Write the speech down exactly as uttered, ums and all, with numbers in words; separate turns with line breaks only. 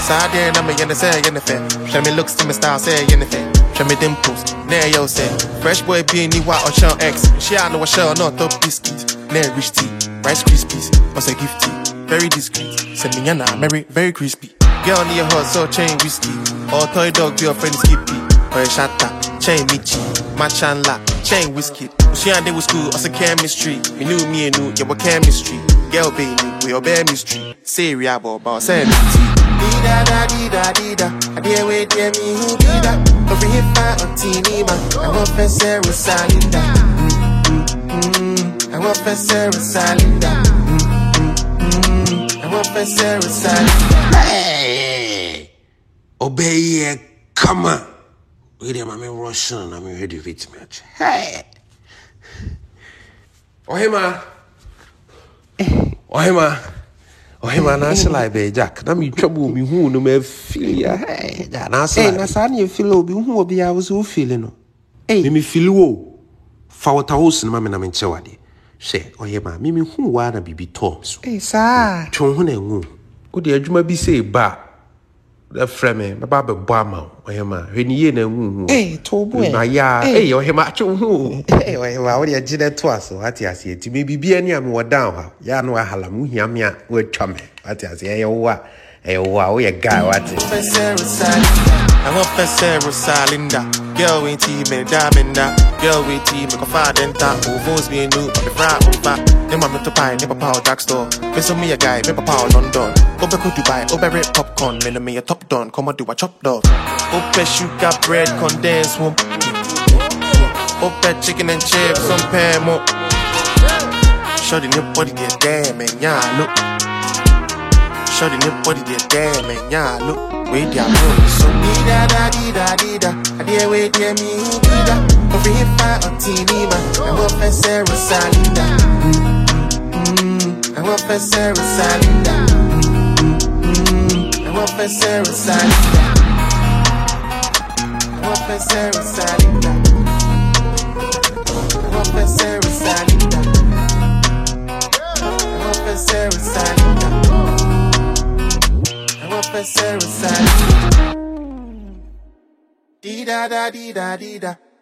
Side there, I'm a yenna say, yenna fair. Show me looks to my style, say, yenna fair. Show me dimples, nay, yo, say. Fresh boy being new white or shell X. She I know a shell, not top biscuits. Nay, rich tea, Rice Krispies, what's a gift tea? Very discreet. Send me yana, Mary, very crispy. Girl on your heart, so chain whiskey. Or toy dog, your friend Skippy. Or a shatta, chain Michi. Match and la, chain whiskey. She and they was school, us a chemistry. Me knew me and knew, you were chemistry. Girl, baby, we obey mystery. Say, Riabo, about say, Dida da dida dida, I dear wait, dear me who dida. Over here, fire on Tini, man. I want for Sarah Salinda. I want for Sarah Salinda. I want for Sarah Salinda.
Hey, obey, come on. Wait, I'm in Russian, I'm ready for it, match. Hey, oh, hey, ma. Oh, hey, ma. Oh, hey, man, I say like be Jack. Now me trouble me who no me feel ya. Hey, Jack, na say.
Hey, na sa ni feel obi who obi I was who feeling no.
Hey, me me feel wo. Fa wata house na me na me nche wade. Say, oh hey man, me me who wa na bibi to so.
Hey, sir.
Twon ho na ngu. O de adwuma bi say ba. The friend me, ba ba bo ama. Oh hey man, hwe ni ye na ngu.
Hey, to boy.
Na ya, hey, oh hey man, twon ho.
Hey, oh hey man, what you gide to us so ati ase ti me bibi ani am wo down ha. Ya no ahala mu hia me a wo atwa me. Ati ase ye wa. Eh wa wo ye guy what?
I want for Sarah Salinda. Girl with tea, me diamond that. Girl with tea, me go far then that. Ovos being new, me fry over. Them I'm not to buy, never power dark store. Miss me a guy, never power London. Obe go Dubai, obe red popcorn. Me me a top done, come on do a chop dog. Obe sugar bread, condensed one. Obe chicken and chips, some pair more. Show the new body get damn man, yeah look. Show the new body get damn man, yeah look. Wait there, bro. So dida da dida dida, I dear wait there me who dida. Over here fire on T V man, I want for Sarah Salinda. I want for Sarah Salinda. I want for Sarah Salinda. I want for Sarah Salinda. I want for Sarah Salinda. I want for Sarah Salinda. I want for Sarah Salinda. Dida da dida dida.